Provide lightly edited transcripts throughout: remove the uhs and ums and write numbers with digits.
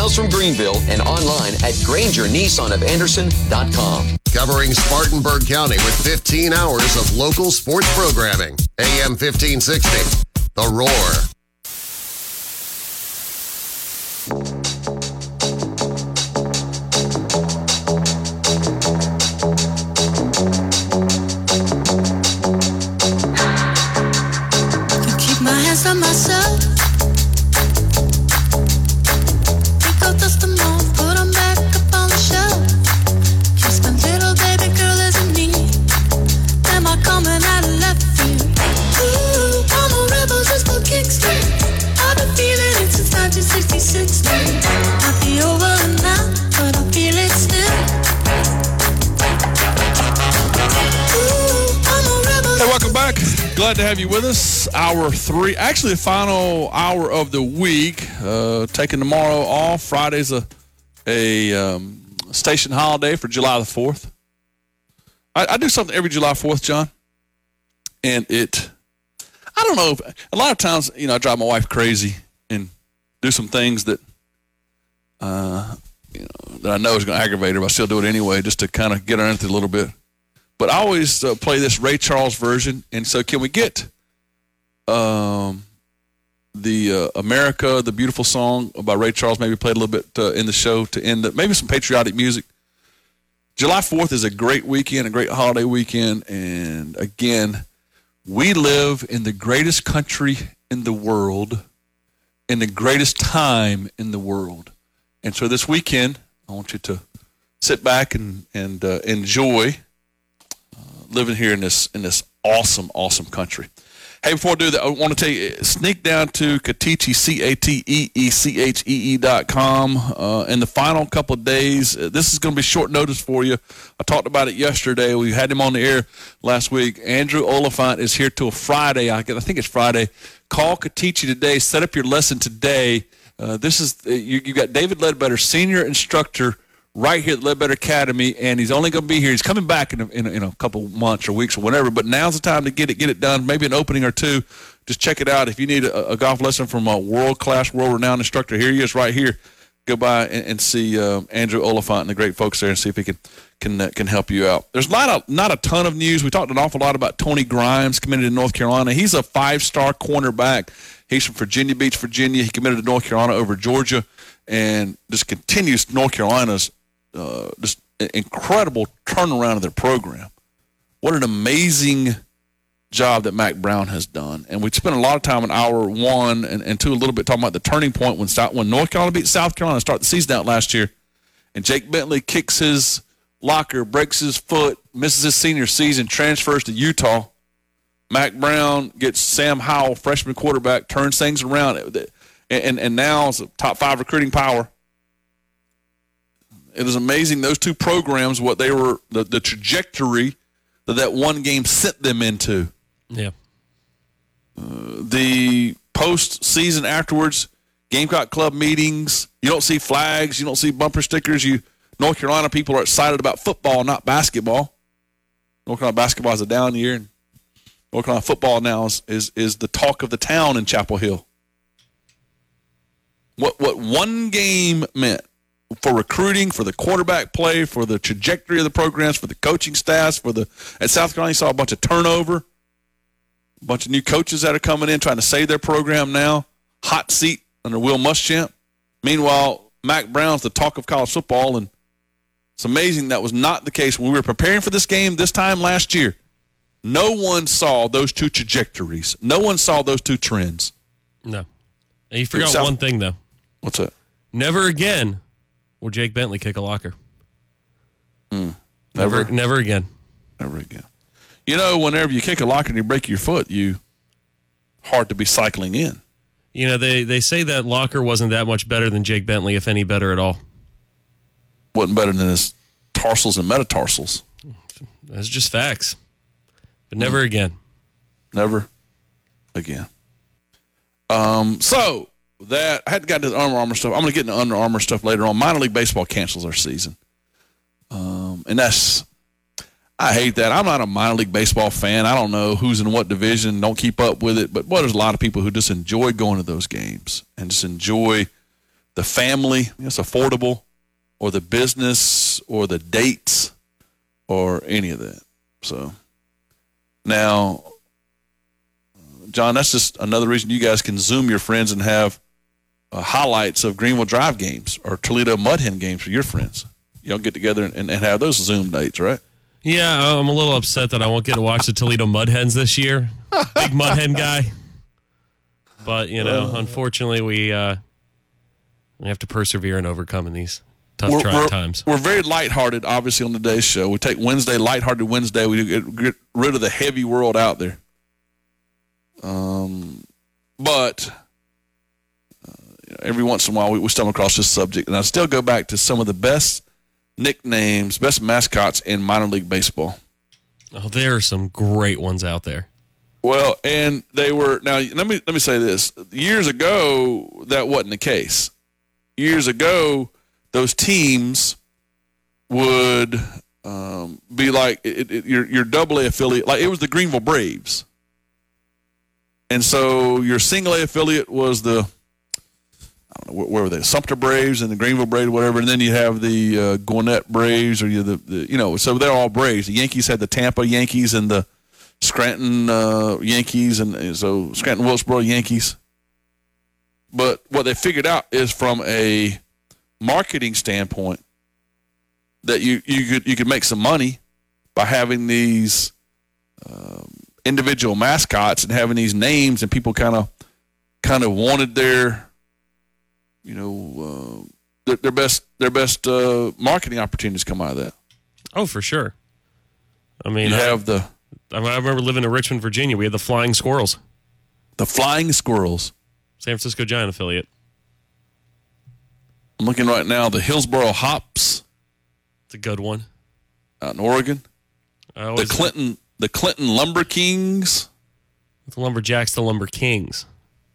miles from Greenville and online at GrangerNissanofAnderson.com. Covering Spartanburg County with 15 hours of local sports programming. AM 1560. The Roar. Can keep my hands on myself. Think I'll dust them off, put them back up on the shelf. Kiss my little baby girl as a need. Am I coming out of left field? Ooh, I'm a rebel just for kicks. I've been feeling it since 1966. Might be over now, but I feel it still. Ooh, I'm a rebel. Hey, welcome back. Glad to have you with us. Hour 3, actually the final hour of the week. Taking tomorrow off. Friday's a station holiday for July the 4th. I do something every July 4th, John. And I don't know, a lot of times, I drive my wife crazy and do some things that, that I know is going to aggravate her, but I still do it anyway just to kind of get her into it a little bit. But I always play this Ray Charles version. And so can we get the America, the Beautiful Song by Ray Charles, maybe played a little bit in the show to end it. Maybe some patriotic music. July 4th is a great weekend, a great holiday weekend. And again, we live in the greatest country in the world, in the greatest time in the world. And so this weekend, I want you to sit back and enjoy living here in this awesome, awesome country. Hey, before I do that, I want to tell you, sneak down to Cateechee, CATEECHEE.com. In the final couple of days, this is going to be short notice for you. I talked about it yesterday. We had him on the air last week. Andrew Oliphant is here till Friday. I think it's Friday. Call Cateechee today. Set up your lesson today. This is you got David Ledbetter, senior instructor, right here at Ledbetter Academy, and he's only going to be here. He's coming back in a couple months or weeks or whatever, but now's the time to get it done, maybe an opening or two. Just check it out. If you need a golf lesson from a world-class, world-renowned instructor, here he is right here. Go by and see Andrew Oliphant and the great folks there and see if he can help you out. There's not a ton of news. We talked an awful lot about Tony Grimes, committed to North Carolina. He's a 5-star cornerback. He's from Virginia Beach, Virginia. He committed to North Carolina over Georgia and just continues North Carolina's just incredible turnaround of their program. What an amazing job that Mack Brown has done. And we spent a lot of time in hour 1 and 2 a little bit talking about the turning point when North Carolina beat South Carolina to start the season out last year. And Jake Bentley kicks his locker, breaks his foot, misses his senior season, transfers to Utah. Mack Brown gets Sam Howell, freshman quarterback, turns things around, and now is a top 5 recruiting power. It is amazing, those two programs, what they were, the trajectory that one game sent them into. Yeah. The post-season afterwards, Gamecock Club meetings, you don't see flags, you don't see bumper stickers. North Carolina people are excited about football, not basketball. North Carolina basketball is a down year, and North Carolina football now is the talk of the town in Chapel Hill. What one game meant for recruiting, for the quarterback play, for the trajectory of the programs, for the coaching staffs, at South Carolina, you saw a bunch of turnover, a bunch of new coaches that are coming in trying to save their program now, hot seat under Will Muschamp. Meanwhile, Mack Brown's the talk of college football, and it's amazing that was not the case when we were preparing for this game this time last year. No one saw those two trajectories. No one saw those two trends. No. And you forgot one thing, though. What's that? Never again will Jake Bentley kick a locker. Never again. Never again. Whenever you kick a locker and you break your foot, hard to be cycling in. They say that locker wasn't that much better than Jake Bentley, if any better at all. Wasn't better than his tarsals and metatarsals. That's just facts. But never again. Never again. So that I had to get into the Under Armour stuff. I'm going to get into Under Armour stuff later on. Minor League Baseball cancels their season. And I hate that. I'm not a minor league baseball fan. I don't know who's in what division, don't keep up with it. But there's a lot of people who just enjoy going to those games and just enjoy the family, it's affordable, or the business, or the dates, or any of that. So now, John, that's just another reason you guys can Zoom your friends and have highlights of Greenville Drive games or Toledo Mud Hen games for your friends. Y'all get together and have those Zoom dates, right? Yeah, I'm a little upset that I won't get to watch the Toledo Mud Hens this year. Big Mud Hen guy. But, unfortunately, we have to persevere and overcome in these tough trying times. We're very lighthearted, obviously, on today's show. We take Wednesday, lighthearted Wednesday. We get rid of the heavy world out there. But every once in a while, we stumble across this subject. And I still go back to some of the best nicknames, best mascots in minor league baseball. Oh, there are some great ones out there. Well, and they were now. Let me say this: years ago, that wasn't the case. Years ago, those teams would be like your AA affiliate, like it was the Greenville Braves, and so your single A affiliate was the, I don't know, where were they? Sumter Braves and the Greenville Braves, whatever. And then you have the Gwinnett Braves, or so they're all Braves. The Yankees had the Tampa Yankees and the Scranton Yankees, and so Scranton Wilkesboro Yankees. But what they figured out is from a marketing standpoint that you could make some money by having these individual mascots and having these names, and people kind of wanted their their best marketing opportunities come out of that. Oh, for sure. I mean, I remember living in Richmond, Virginia. We had the Flying Squirrels. The Flying Squirrels. San Francisco Giant affiliate. I'm looking right now. The Hillsboro Hops. It's a good one. Out in Oregon. The Clinton Lumber Kings. The Lumberjacks, the Lumber Kings.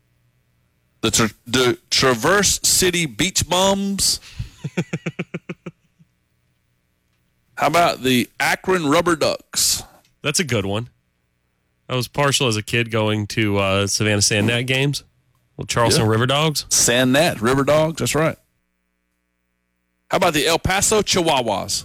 The Traverse City Beach Bums. How about the Akron Rubber Ducks? That's a good one. I was partial as a kid going to Savannah Sandnat games. Well, Charleston River Dogs. Sandnat, River Dogs, that's right. How about the El Paso Chihuahuas?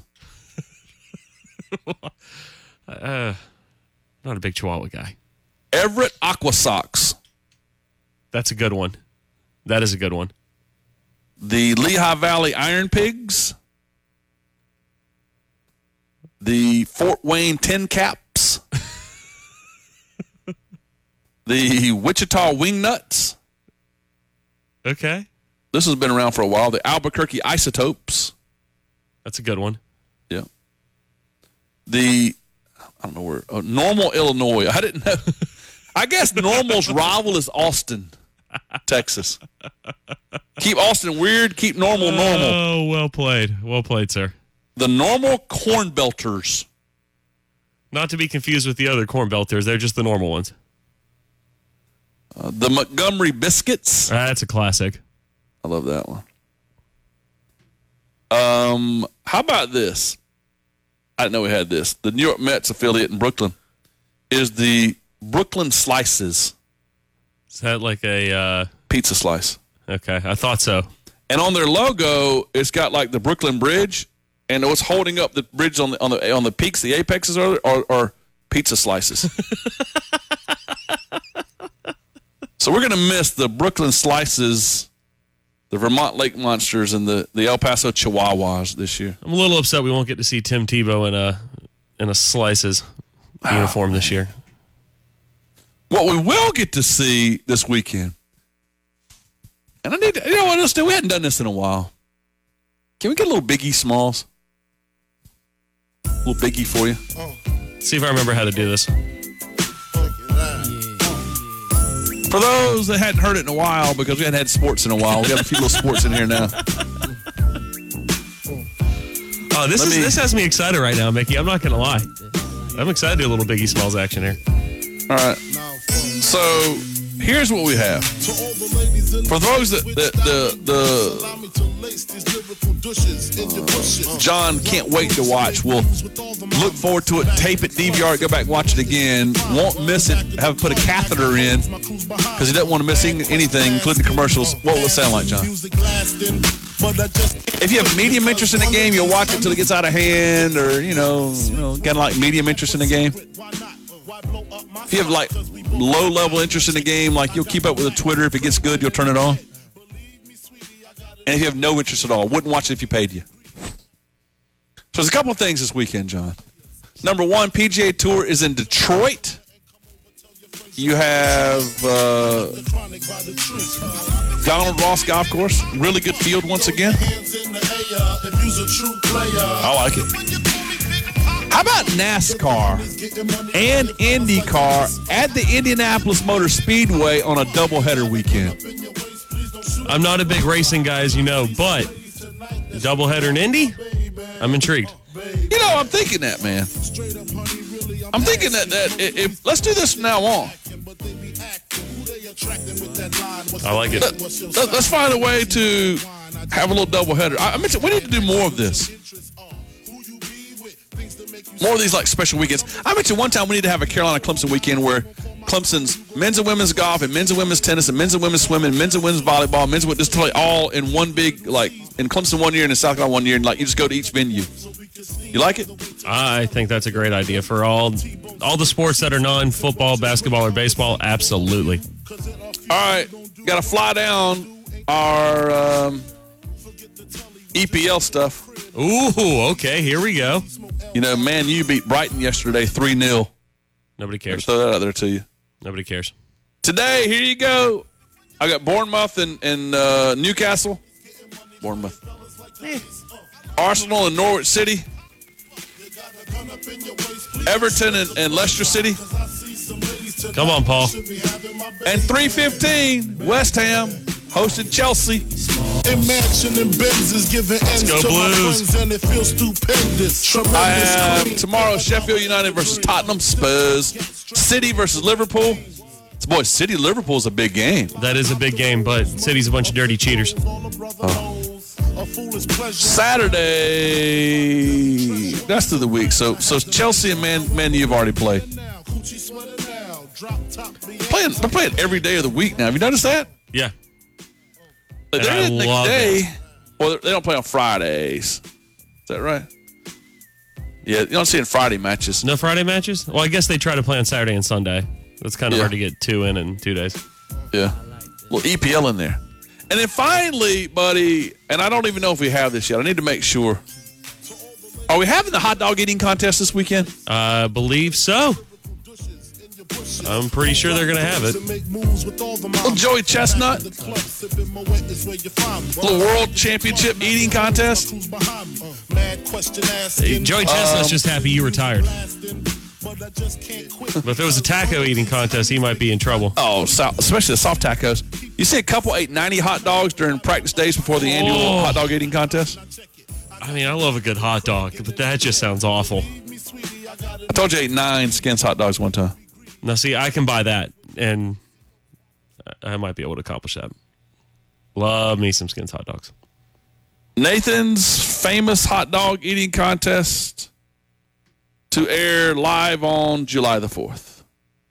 Not a big Chihuahua guy. Everett Aqua Sox. That's a good one. That is a good one. The Lehigh Valley Iron Pigs. The Fort Wayne Tin Caps. The Wichita Wingnuts. Okay. This has been around for a while. The Albuquerque Isotopes. That's a good one. Yeah. I don't know where. Normal, Illinois. I didn't know. I guess Normal's rival is Austin, Texas. Keep Austin weird, keep Normal normal. Oh, well played. Well played, sir. The Normal Corn Belters. Not to be confused with the other Corn Belters. They're just the normal ones. The Montgomery Biscuits. That's a classic. I love that one. How about this? I didn't know we had this. The New York Mets affiliate in Brooklyn is the Brooklyn Slices. Is that like a pizza slice? Okay, I thought so. And on their logo, it's got like the Brooklyn Bridge, and what's holding up the bridge on the peaks, the apexes are pizza slices. So we're going to miss the Brooklyn Slices, the Vermont Lake Monsters, and the El Paso Chihuahuas this year. I'm a little upset we won't get to see Tim Tebow in a Slices uniform this year. What we will get to see this weekend, and I need to, what else? We hadn't done this in a while. Can we get a little Biggie Smalls? A little Biggie for you. See if I remember how to do this. For those that hadn't heard it in a while, because we hadn't had sports in a while, we got a few little sports in here now. Oh, this has me excited right now, Mickey. I'm not going to lie. I'm excited to do a little Biggie Smalls action here. All right. So here's what we have. For those that John can't wait to watch, we'll look forward to it, tape it, DVR it, go back and watch it again. Won't miss it, have put a catheter in because he doesn't want to miss anything, including commercials. What will it sound like, John? If you have medium interest in the game, you'll watch it until it gets out of hand, or, kind of like medium interest in the game. If you have like low-level interest in the game, like you'll keep up with the Twitter. If it gets good, you'll turn it on. And if you have no interest at all, wouldn't watch it if you paid you. So there's a couple of things this weekend, John. Number one, PGA Tour is in Detroit. You have Donald Ross Golf Course. Really good field once again. I like it. How about NASCAR and IndyCar at the Indianapolis Motor Speedway on a doubleheader weekend? I'm not a big racing guy, as you know, but doubleheader in Indy, I'm intrigued. I'm thinking that, man. I'm thinking that if let's do this from now on. I like it. Let's find a way to have a little doubleheader. I mentioned we need to do more of this. More of these like special weekends. I mentioned one time we need to have a Carolina Clemson weekend where Clemson's men's and women's golf and men's and women's tennis and men's and women's swimming and men's and women's volleyball, men's and just play all in one big, like in Clemson one year and in South Carolina one year, and like you just go to each venue. You like it? I think that's a great idea for all the sports that are non-football, basketball, or baseball. Absolutely. All right, got to fly down our EPL stuff. Ooh, okay, here we go. Man, you beat Brighton yesterday 3-0. Nobody cares. Throw that out there to you. Nobody cares. Today, here you go. I got Bournemouth and Newcastle. Bournemouth. Arsenal and Norwich City. Everton and Leicester City. Come on, Paul. And 3:15, West Ham hosted Chelsea. Let's go Blues. I have tomorrow Sheffield United versus Tottenham, Spurs, City versus Liverpool. Boy, City-Liverpool is a big game. That is a big game, but City's a bunch of dirty cheaters. Saturday, that's through the week. So Chelsea and Man U have already played. They're playing every day of the week now. Have you noticed that? Yeah. They're I in the love day. it. Well, they don't play on Fridays. Is that right? Yeah, you don't see in Friday matches. No Friday matches? Well, I guess they try to play on Saturday and Sunday. It's kind of Yeah. hard to get two in 2 days. Yeah. A little EPL in there. And then finally, buddy, and I don't even know if we have this yet. I need to make sure. Are we having the hot dog eating contest this weekend? I believe so. I'm pretty sure they're going to have it. Little Joey Chestnut. Little World Championship eating contest. Hey, Joey Chestnut's just happy you retired. But if it was a taco eating contest, he might be in trouble. Oh, especially the soft tacos. You see a couple ate 90 hot dogs during practice days before the annual hot dog eating contest? I mean, I love a good hot dog, but that just sounds awful. I told you I ate 9 Skins hot dogs one time. Now, see, I can buy that, and I might be able to accomplish that. Love me some Skins hot dogs. Nathan's famous hot dog eating contest to air live on July the 4th.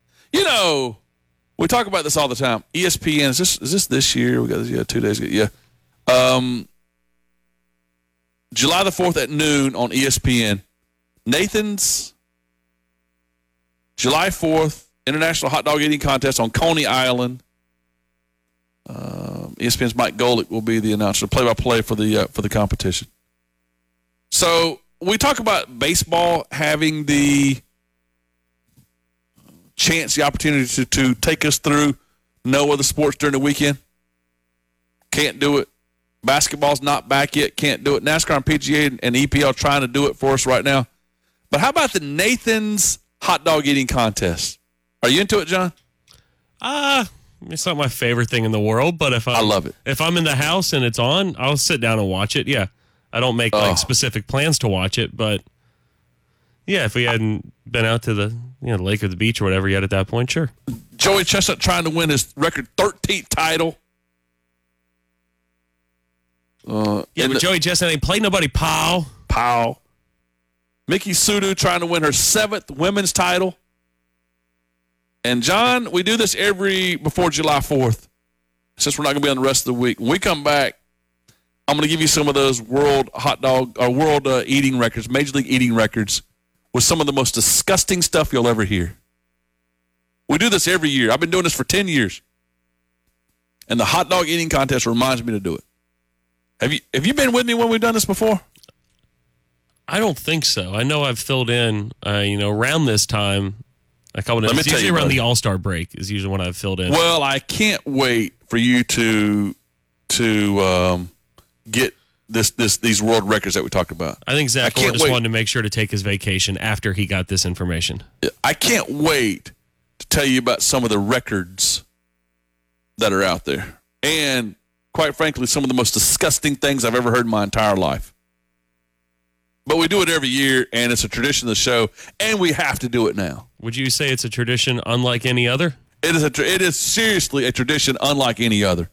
We talk about this all the time. ESPN, is this year? We got this, 2 days ago. Yeah. July the 4th at noon on ESPN. Nathan's July 4th International Hot Dog Eating Contest on Coney Island. ESPN's Mike Golick will be the announcer, play-by-play for the competition. So we talk about baseball having the chance, the opportunity to take us through no other sports during the weekend. Can't do it. Basketball's not back yet. Can't do it. NASCAR and PGA and EPL trying to do it for us right now. But how about the Nathan's hot dog eating contest? Are you into it, John? It's not my favorite thing in the world, but I love it. If I'm in the house and it's on, I'll sit down and watch it. Yeah. I don't make specific plans to watch it, but Yeah, if we hadn't been out to the lake or the beach or whatever yet at that point, sure. Joey Chestnut trying to win his record 13th title. But Joey Chestnut ain't played nobody, pal. Miki Sudo trying to win her 7th women's title. And, John, we do this before July 4th, since we're not going to be on the rest of the week. When we come back, I'm going to give you some of those world eating records, Major League eating records, with some of the most disgusting stuff you'll ever hear. We do this every year. I've been doing this for 10 years. And the hot dog eating contest reminds me to do it. Have you been with me when we've done this before? I don't think so. I know I've filled in, around this time, a couple of days. Usually around the All-Star break is usually when I've filled in. Well, I can't wait for you to get these world records that we talked about. I think Zach Orr just wanted to make sure to take his vacation after he got this information. I can't wait to tell you about some of the records that are out there. And, quite frankly, some of the most disgusting things I've ever heard in my entire life. But we do it every year, and it's a tradition of the show, and we have to do it now. Would you say it's a tradition unlike any other? It is seriously a tradition unlike any other.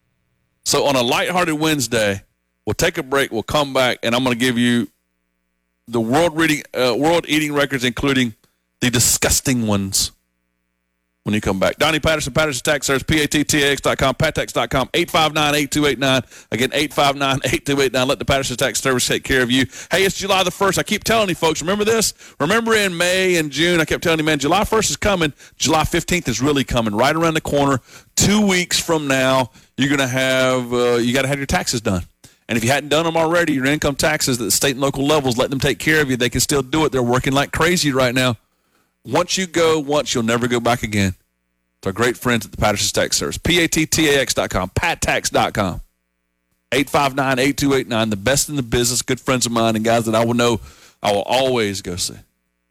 So on a lighthearted Wednesday, we'll take a break, we'll come back, and I'm going to give you the world eating records, including the disgusting ones, when you come back. Donnie Patterson, Patterson Tax Service, PATTAX.com, PatTax.com, 859-8289. Again, 859-8289. Let the Patterson Tax Service take care of you. Hey, it's July the 1st. I keep telling you, folks, remember this? Remember in May and June, I kept telling you, man, July 1st is coming. July 15th is really coming, right around the corner. 2 weeks from now, you're going to have you got to have your taxes done. And if you hadn't done them already, your income taxes at the state and local levels, let them take care of you. They can still do it. They're working like crazy right now. Once you go once, you'll never go back again. It's our great friends at the Patterson Tax Service. PATTAX.com, PatTax.com. 859-8289. The best in the business, good friends of mine and guys that I will always go see.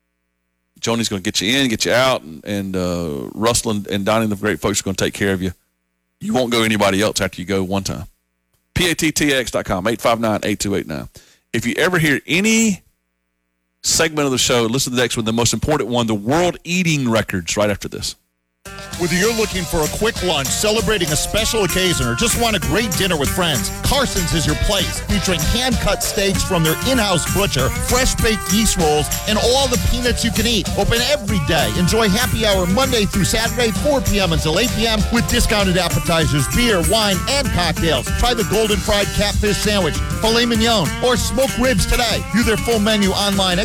Joni's going to get you in, get you out, and Russell and Donnie, the great folks, are going to take care of you. You won't go anybody else after you go one time. PATTAX.com, 859-8289. If you ever hear any segment of the show, listen to the next one, the most important one, the world eating records, right after this. Whether you're looking for a quick lunch, celebrating a special occasion, or just want a great dinner with friends, Carson's is your place, featuring hand-cut steaks from their in-house butcher, fresh-baked yeast rolls, and all the peanuts you can eat. Open every day. Enjoy happy hour Monday through Saturday, 4 p.m. until 8 p.m. with discounted appetizers, beer, wine, and cocktails. Try the golden fried catfish sandwich, filet mignon, or smoked ribs today. View their full menu online at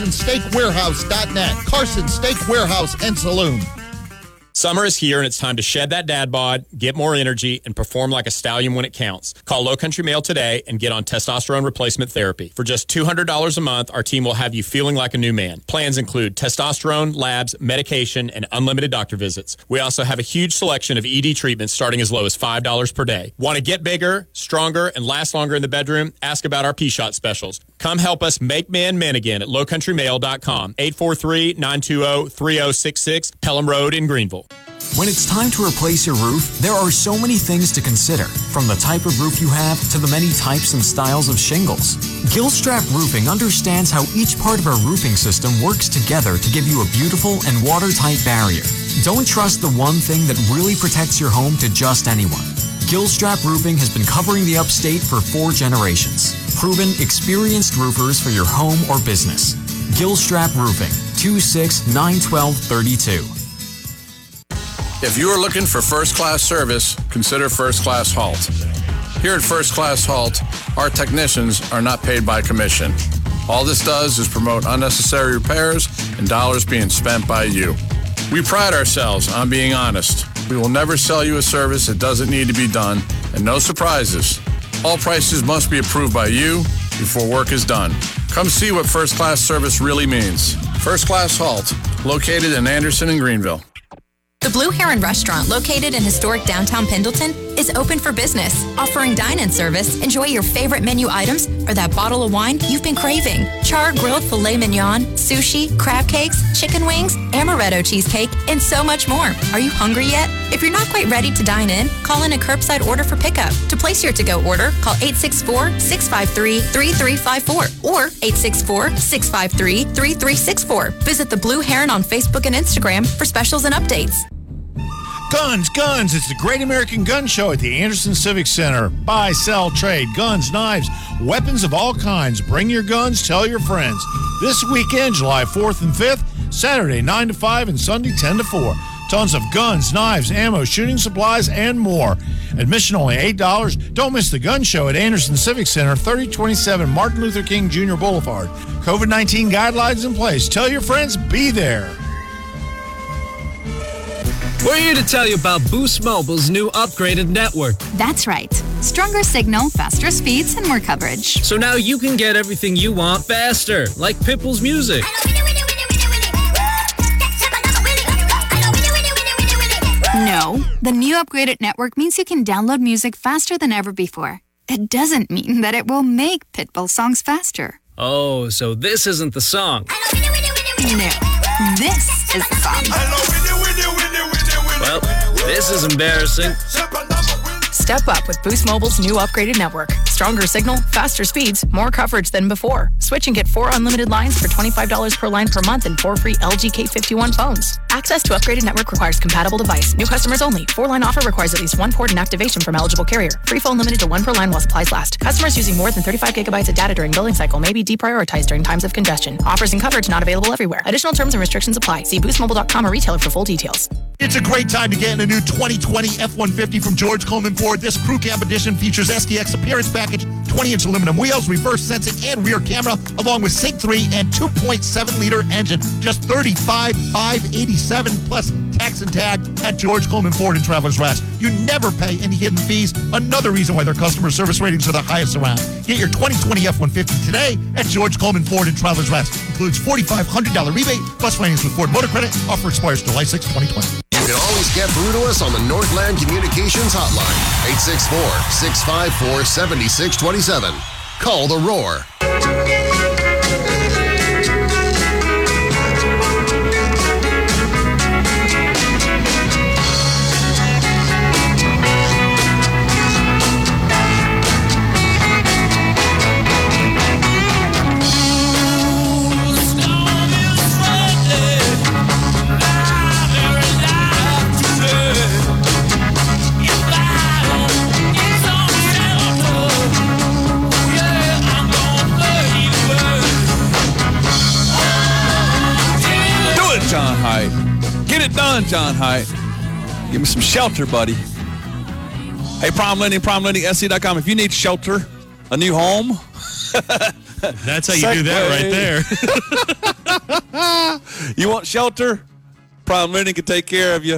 carsonsteakwarehouse.net. Carson Steak Warehouse and Saloon. Summer is here, and it's time to shed that dad bod, get more energy, and perform like a stallion when it counts. Call Low Country Male today and get on testosterone replacement therapy. For just $200 a month, our team will have you feeling like a new man. Plans include testosterone, labs, medication, and unlimited doctor visits. We also have a huge selection of ED treatments starting as low as $5 per day. Want to get bigger, stronger, and last longer in the bedroom? Ask about our P-Shot specials. Come help us make men men again at lowcountrymale.com. 843-920-3066, Pelham Road in Greenville. When it's time to replace your roof, there are so many things to consider, from the type of roof you have to the many types and styles of shingles. Gilstrap Roofing understands how each part of our roofing system works together to give you a beautiful and watertight barrier. Don't trust the one thing that really protects your home to just anyone. Gilstrap Roofing has been covering the upstate for 4 generations. Proven, experienced roofers for your home or business. Gilstrap Roofing, 2691232. If you are looking for first-class service, consider First Class Halt. Here at First Class Halt, our technicians are not paid by commission. All this does is promote unnecessary repairs and dollars being spent by you. We pride ourselves on being honest. We will never sell you a service that doesn't need to be done, and no surprises. All prices must be approved by you before work is done. Come see what first-class service really means. First Class Halt, located in Anderson and Greenville. The Blue Heron Restaurant, located in historic downtown Pendleton, is open for business, offering dine-in service. Enjoy your favorite menu items or that bottle of wine you've been craving. Char-grilled filet mignon, sushi, crab cakes, chicken wings, amaretto cheesecake, and so much more. Are you hungry yet? If you're not quite ready to dine in, call in a curbside order for pickup. To place your to-go order, call 864-653-3354 or 864-653-3364. Visit the Blue Heron on Facebook and Instagram for specials and updates. Guns. It's the Great American Gun Show at the Anderson Civic Center. Buy, sell, trade, guns, knives, weapons of all kinds. Bring your guns, tell your friends. This weekend, July 4th and 5th, Saturday 9 to 5 and Sunday 10 to 4. Tons of guns, knives, ammo, shooting supplies, and more. Admission only $8. Don't miss the gun show at Anderson Civic Center, 3027 Martin Luther King Jr. Boulevard. COVID-19 guidelines in place. Tell your friends, be there. We're here to tell you about Boost Mobile's new upgraded network. That's right. Stronger signal, faster speeds, and more coverage. So now you can get everything you want faster, like Pitbull's music. No, the new upgraded network means you can download music faster than ever before. It doesn't mean that it will make Pitbull songs faster. Oh, so this isn't the song. No, this is the song. Well, this is embarrassing. Step up with Boost Mobile's new upgraded network. Stronger signal, faster speeds, more coverage than before. Switch and get 4 unlimited lines for $25 per line per month and 4 free LG K51 phones. Access to upgraded network requires compatible device. New customers only. 4-line offer requires at least 1 port and activation from eligible carrier. Free phone limited to 1 per line while supplies last. Customers using more than 35 gigabytes of data during billing cycle may be deprioritized during times of congestion. Offers and coverage not available everywhere. Additional terms and restrictions apply. See boostmobile.com or retailer for full details. It's a great time to get in a new 2020 F-150 from George Coleman Ford. This Crew Cab edition features SDX appearance package, 20-inch aluminum wheels, reverse sensing, and rear camera, along with Sync 3 and 2.7-liter engine. Just $35,587 plus tax and tag at George Coleman Ford in Travelers Rest. You never pay any hidden fees. Another reason why their customer service ratings are the highest around. Get your 2020 F-150 today at George Coleman Ford in Travelers Rest. Includes $4,500 rebate plus finance with Ford Motor Credit. Offer expires July 6, 2020. You can always get through to us on the Northland Communications Hotline, 864-654-7627. Call the Roar. John Height. Get it done, John Height. Give me some shelter, buddy. Hey, Prime Lending, PrimeLendingSC.com. If you need shelter, a new home. That's how you do that right there. You want shelter? Prime Lending can take care of you.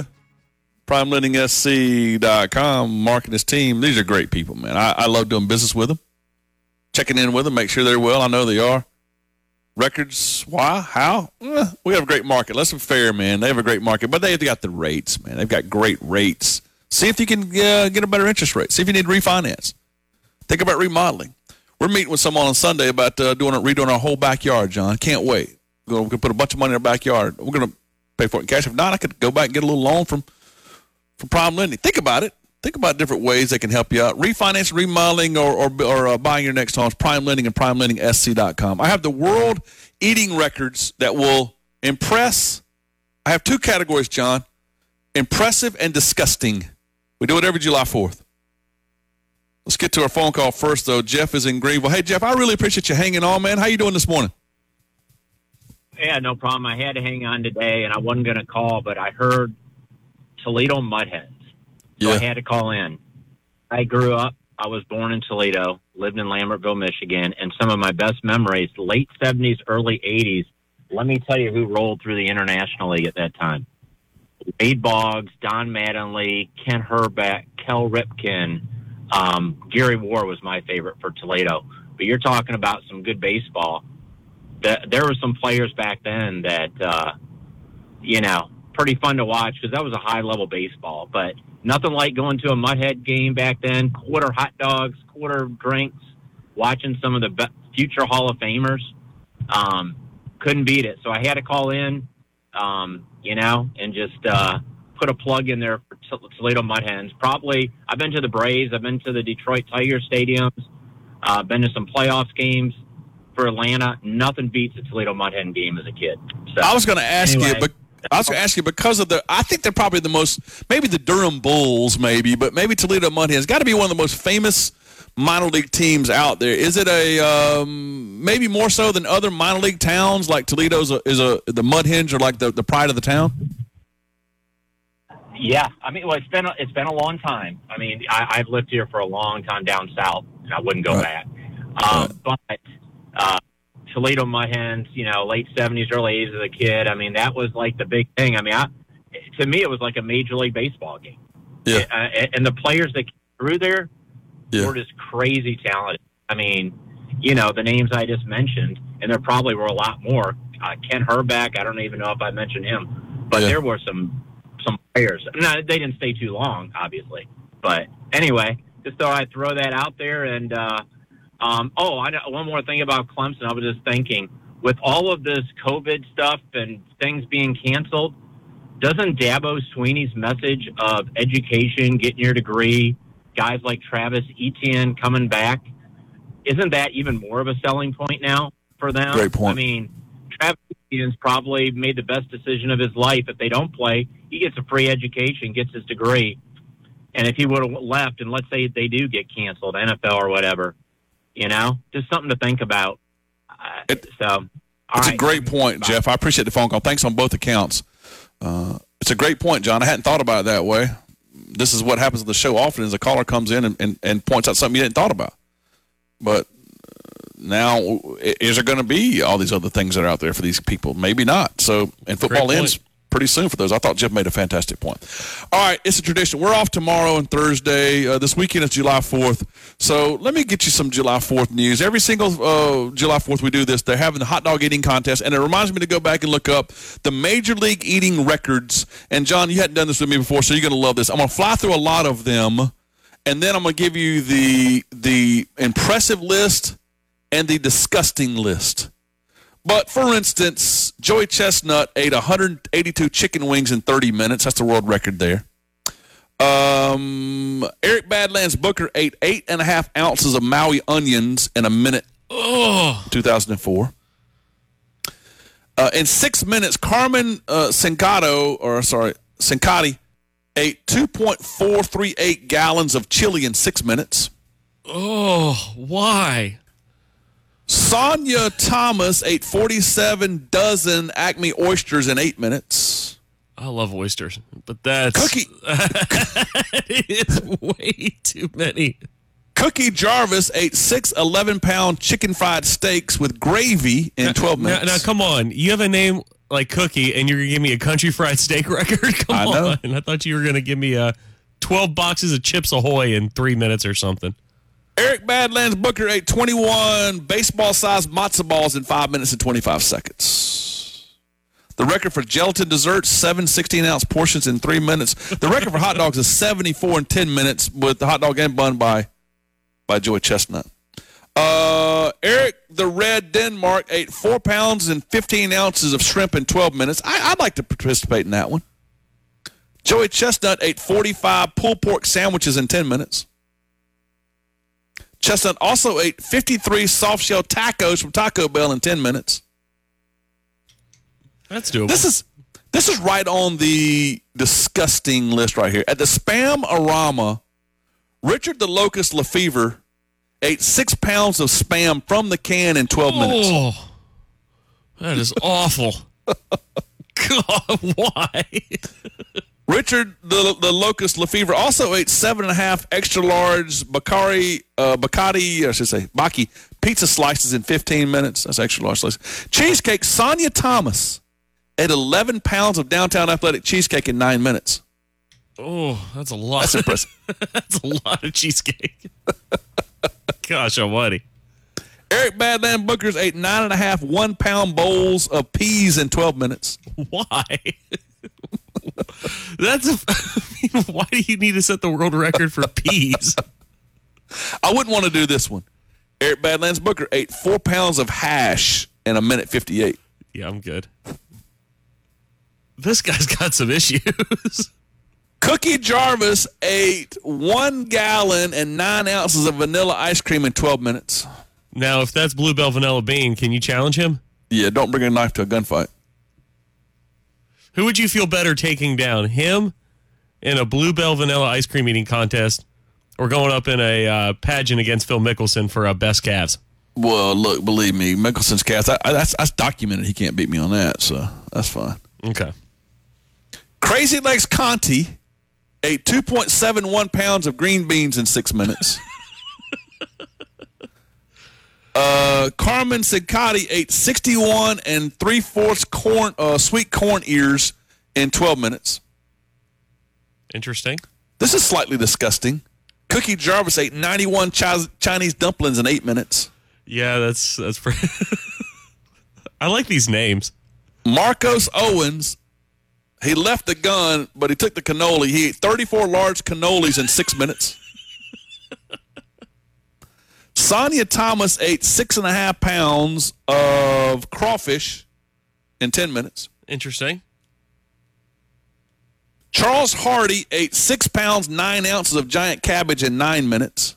PrimeLendingSC.com. Mark and his team. These are great people, man. I love doing business with them. Checking in with them, make sure they're well. I know they are. Records, why, how? We have a great market. Let's be fair, man. They have a great market, but they've got the rates, man. They've got great rates. See if you can get a better interest rate. See if you need refinance. Think about remodeling. We're meeting with someone on Sunday about redoing our whole backyard, John. Can't wait. We're going to put a bunch of money in our backyard. We're going to pay for it in cash. If not, I could go back and get a little loan from Prime Lending. Think about it. Think about different ways they can help you out. Refinance, remodeling, or buying your next home. Prime Lending and PrimeLendingSC.com. I have the world eating records that will impress. I have 2 categories, John. Impressive and disgusting. We do it every July 4th. Let's get to our phone call first, though. Jeff is in Greenville. Hey, Jeff, I really appreciate you hanging on, man. How you doing this morning? Yeah, no problem. I had to hang on today, and I wasn't going to call, but I heard Toledo Mudheads. So I had to call in. I grew up. I was born in Toledo, lived in Lambertville, Michigan, and some of my best memories, late 70s, early 80s, let me tell you who rolled through the International League at that time. Wade Boggs, Don Mattingly, Ken Herbeck, Kel Ripken, Gary Moore was my favorite for Toledo. But you're talking about some good baseball. There were some players back then that, pretty fun to watch because that was a high-level baseball. But nothing like going to a Mudhead game back then, quarter hot dogs, quarter drinks, watching some of the future Hall of Famers. Couldn't beat it. So I had to call in, and just put a plug in there for Toledo Mud Hens. Probably, I've been to the Braves. I've been to the Detroit Tiger stadiums. Been to some playoffs games for Atlanta. Nothing beats a Toledo Mud Hen game as a kid. So, I was going to ask you because of I think they're probably the most, maybe the Durham Bulls, but maybe Toledo Mud Hens got to be one of the most famous minor league teams out there. Is it maybe more so than other minor league towns like Toledo's the Mud Hens are like the pride of the town? Yeah, I mean, well, it's been a long time. I mean, I've lived here for a long time down south, and I wouldn't go back. But Toledo Mud Hens, late 70s, early 80s as a kid. I mean, that was like the big thing. I mean, to me, it was like a Major League Baseball game. Yeah. And the players that came through there were just crazy talented. I mean, the names I just mentioned, and there probably were a lot more. Ken Herbeck, I don't even know if I mentioned him, but there were some players. No, they didn't stay too long, obviously. But anyway, just thought I'd throw that out there. And I know one more thing about Clemson. I was just thinking, with all of this COVID stuff and things being canceled, doesn't Dabo Sweeney's message of education, getting your degree, guys like Travis Etienne coming back, isn't that even more of a selling point now for them? Great point. I mean, Travis Etienne's probably made the best decision of his life. If they don't play, he gets a free education, gets his degree. And if he would have left, and let's say they do get canceled, NFL or whatever, just something to think about. It's a great point, Jeff. I appreciate the phone call. Thanks on both accounts. It's a great point, John. I hadn't thought about it that way. This is what happens on the show often is a caller comes in and points out something you didn't thought about. But now, is there going to be all these other things that are out there for these people? Maybe not. So, and football ends pretty soon for those. I thought Jeff made a fantastic point. All right, it's a tradition. We're off tomorrow and Thursday. This weekend is July 4th. So let me get you some July 4th news. Every single July 4th we do this. They're having the hot dog eating contest, and it reminds me to go back and look up the Major League eating records. And, John, you hadn't done this with me before, so you're going to love this. I'm going to fly through a lot of them, and then I'm going to give you the impressive list and the disgusting list. But, for instance, Joey Chestnut ate 182 chicken wings in 30 minutes. That's the world record there. Eric Badlands Booker ate 8.5 ounces of Maui onions in a minute. 2004. In 6 minutes, Carmen Sincati ate 2.438 gallons of chili in 6 minutes. Oh, why? Sonia Thomas ate 47 dozen Acme oysters in 8 minutes. I love oysters, but that's... it's way too many. Cookie Jarvis ate 6 11-pound chicken fried steaks with gravy in 12 minutes. Now, come on. You have a name like Cookie, and you're going to give me a country fried steak record? Come on. I thought you were going to give me 12 boxes of Chips Ahoy in 3 minutes or something. Eric Badlands Booker ate 21 baseball-sized matzo balls in 5 minutes and 25 seconds. The record for gelatin desserts, 7 16-ounce portions in 3 minutes. The record for hot dogs is 74 in 10 minutes with the hot dog and bun by Joey Chestnut. Eric the Red Denmark ate 4 pounds and 15 ounces of shrimp in 12 minutes. I'd like to participate in that one. Joey Chestnut ate 45 pulled pork sandwiches in 10 minutes. Chestnut also ate 53 soft-shell tacos from Taco Bell in 10 minutes. That's doable. This is right on the disgusting list right here. At the Spam-A-Rama, Richard the Locust Lefevre ate 6 pounds of Spam from the can in 12 minutes. Oh, that is awful. God, why? Richard the Locust Lefevre also ate 7.5 extra-large Bacchi pizza slices in 15 minutes. That's extra-large slices. Cheesecake, Sonia Thomas ate 11 pounds of Downtown Athletic cheesecake in 9 minutes. Oh, that's a lot. That's impressive. That's a lot of cheesecake. Gosh almighty. Eric Badland Bookers ate 9.5 1-pound bowls of peas in 12 minutes. Why? Why do you need to set the world record for peas? I wouldn't want to do this one. Eric Badlands Booker ate 4 pounds of hash in a minute 58. Yeah, I'm good. This guy's got some issues. Cookie Jarvis ate 1 gallon and 9 ounces of vanilla ice cream in 12 minutes. Now, if that's Bluebell Vanilla Bean, can you challenge him? Yeah, don't bring a knife to a gunfight. Who would you feel better taking down, him in a Bluebell Vanilla ice cream eating contest or going up in a pageant against Phil Mickelson for best calves? Well, look, believe me, Mickelson's calves, that's documented. He can't beat me on that, so that's fine. Okay. Crazy Legs Conti ate 2.71 pounds of green beans in 6 minutes. Carmen Ciccotti ate 61 3/4 sweet corn ears in 12 minutes. Interesting. This is slightly disgusting. Cookie Jarvis ate 91 Chinese dumplings in 8 minutes. Yeah, that's pretty. I like these names. Marcos Owens, he left the gun, but he took the cannoli. He ate 34 large cannolis in 6 minutes. Sonia Thomas ate 6.5 pounds of crawfish in 10 minutes. Interesting. Charles Hardy ate 6 pounds, 9 ounces of giant cabbage in 9 minutes.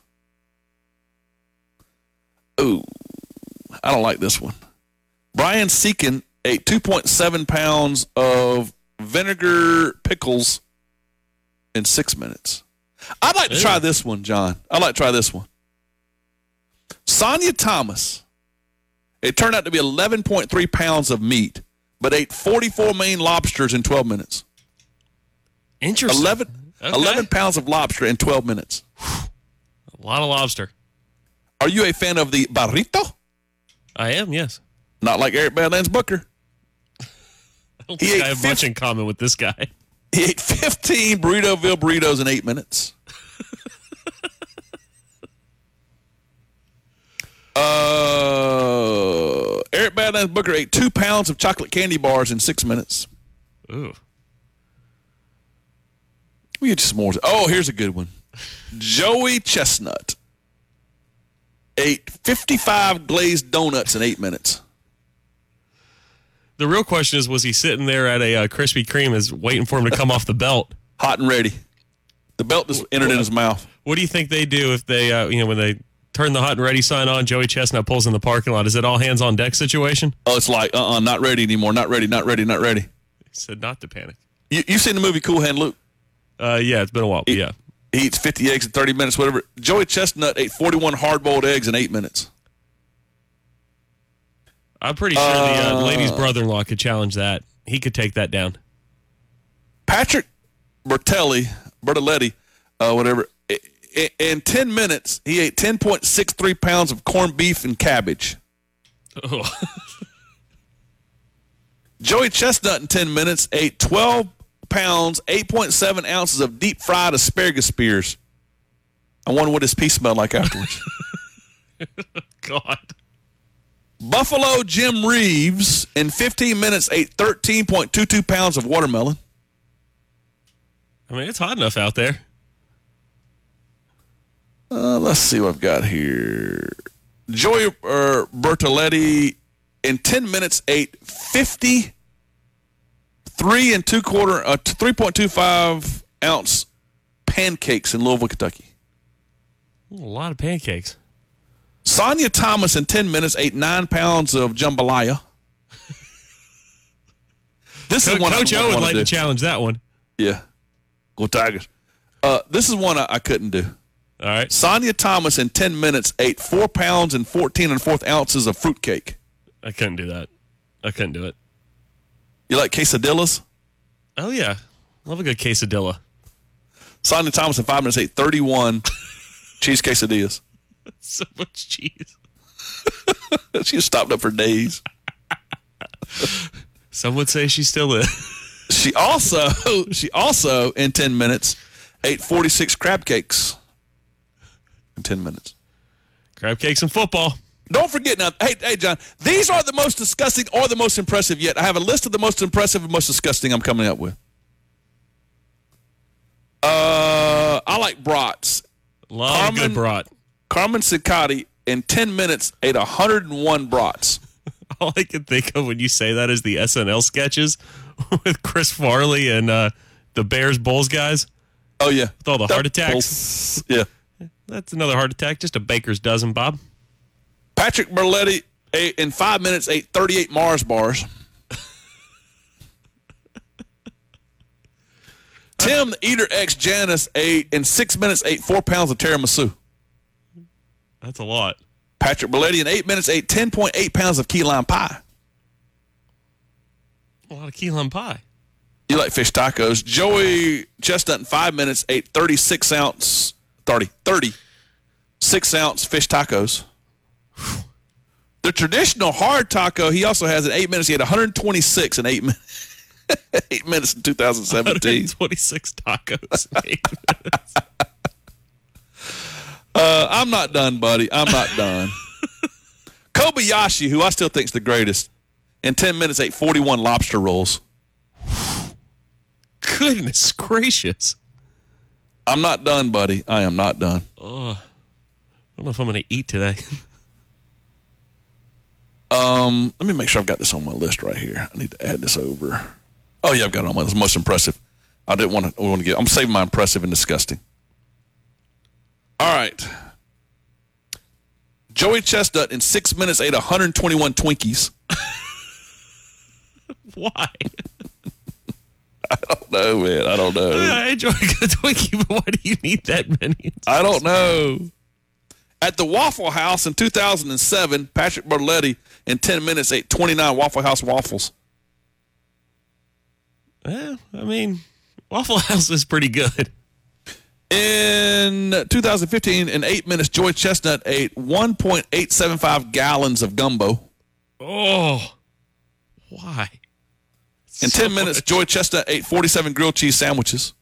Ooh, I don't like this one. Brian Seekin ate 2.7 pounds of vinegar pickles in 6 minutes. I'd like to try this one, John. I'd like to try this one. Sonia Thomas, it turned out to be 11.3 pounds of meat, but ate 44 Maine lobsters in 12 minutes. Interesting. 11 pounds of lobster in 12 minutes. A lot of lobster. Are you a fan of the burrito? I am, yes. Not like Eric Badlands Booker. I don't think I have much in common with this guy. He ate 15 Burritoville burritos in 8 minutes. Eric Badlands Booker ate 2 pounds of chocolate candy bars in 6 minutes. Ooh. We get some more. Oh, here's a good one. Joey Chestnut ate 55 glazed donuts in 8 minutes. The real question is, was he sitting there at a Krispy Kreme is waiting for him to come off the belt? Hot and ready. The belt just entered in his mouth. What do you think they do if they, when they turn the hot and ready sign on, Joey Chestnut pulls in the parking lot? Is it all hands on deck situation? Oh, it's like, not ready anymore. Not ready, not ready, not ready. He said not to panic. You've seen the movie Cool Hand Luke? Yeah, it's been a while. Yeah. He eats 50 eggs in 30 minutes, whatever. Joey Chestnut ate 41 hard-boiled eggs in 8 minutes. I'm pretty sure the lady's brother-in-law could challenge that. He could take that down. Patrick Bertoletti, whatever, in 10 minutes, he ate 10.63 pounds of corned beef and cabbage. Oh. Joey Chestnut in 10 minutes ate 12 pounds, 8.7 ounces of deep-fried asparagus spears. I wonder what his pee smelled like afterwards. God. Buffalo Jim Reeves in 15 minutes ate 13.22 pounds of watermelon. I mean, it's hot enough out there. Let's see what I've got here. Joey Bertoletti in 10 minutes ate 3.25 ounce pancakes in Louisville, Kentucky. A lot of pancakes. Sonia Thomas in 10 minutes ate 9 pounds of jambalaya. This is one Coach O would like to challenge that one. Yeah. Go Tigers. This is one I couldn't do. All right. Sonia Thomas in 10 minutes ate 4 pounds and 14 1/4 ounces of fruitcake. I couldn't do that. I couldn't do it. You like quesadillas? Oh, yeah. Love a good quesadilla. Sonia Thomas in 5 minutes ate 31 cheese quesadillas. So much cheese. She was stopped up for days. Some would say she still is. She also in 10 minutes ate 46 crab cakes in 10 minutes. Crab cakes and football. Don't forget now. Hey, John. These are the most disgusting or the most impressive yet. I have a list of the most impressive and most disgusting I'm coming up with. I like brats. Love good brat. Carmen Ciccotti in 10 minutes ate 101 brats. All I can think of when you say that is the SNL sketches with Chris Farley and the Bears Bulls guys. Oh, yeah. With all the heart attacks. Yeah. That's another heart attack. Just a baker's dozen, Bob. Patrick Berletti in 5 minutes ate 38 Mars bars. Tim the Eater X Janice in 6 minutes ate 4 pounds of tiramisu. That's a lot. Patrick Berletti in 8 minutes ate 10.8 pounds of key lime pie. A lot of key lime pie. You like fish tacos. Joey Chestnut in 5 minutes ate 36 ounce fish tacos. The traditional hard taco, he also has in 8 minutes. He had 126 in 8 minutes. 8 minutes in 2017. 126 tacos in 8 minutes. I'm not done, buddy. I'm not done. Kobayashi, who I still think is the greatest, in 10 minutes ate 41 lobster rolls. Goodness gracious. I'm not done, buddy. I am not done. I don't know if I'm going to eat today. Let me make sure I've got this on my list right here. I need to add this over. Oh, yeah, I've got it on my list. Most impressive. I didn't want to get. I'm saving my impressive and disgusting. All right. Joey Chestnut in 6 minutes ate 121 Twinkies. Why? I don't know, man. I don't know. I enjoy a good Twinkie, but why do you need that many? I don't know. At the Waffle House in 2007, Patrick Berletti in 10 minutes ate 29 Waffle House waffles. Well, I mean, Waffle House is pretty good. In 2015, in 8 minutes, Joey Chestnut ate 1.875 gallons of gumbo. Oh, why? In 10 minutes, Joey Chestnut ate 47 grilled cheese sandwiches.